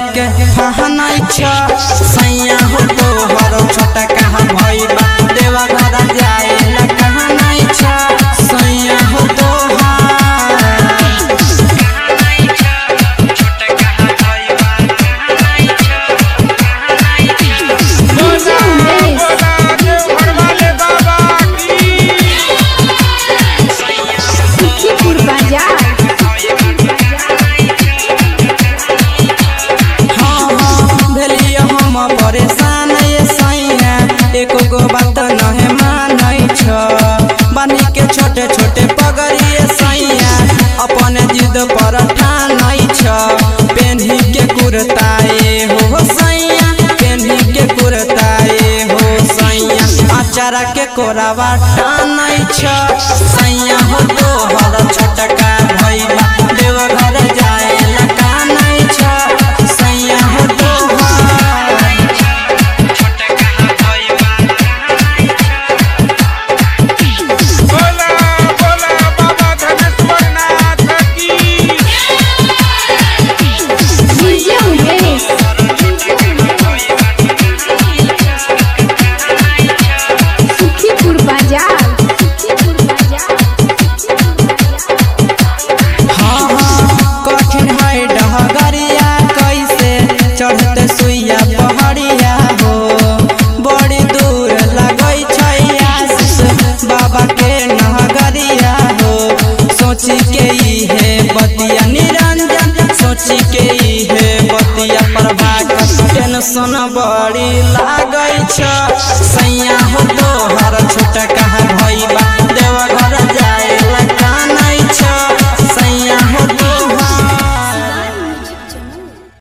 के कहनाई छ सैया हो तोहर छोटा कहा भइबा देवा घर जाए ला कहनाई छ सैया हो तोहर परेशान ये सैया एको गो बात नहे मानै छ बानी के छोटे छोटे पगड़िए सैया अपने जिद पर ठानै छ पेन्ही के कुर्ताए हो सैया पेन्ही के कुर्ताए हो सैया अचारा के कोरावा ठानै छ सैया हो तोहर छोटका भइबा देव घर जाए ला कानै छ सैया हो तोहर चढ़ते सुइया पहाड़िया हो बड़ी दूर लगई छै आशीष बाबा के नगरिया हो सोची के है बतिया निरंजन सोची के है बतिया प्रभाकर टेंशन बड़ी लागई छ सैया हो तोहर छोटा कहा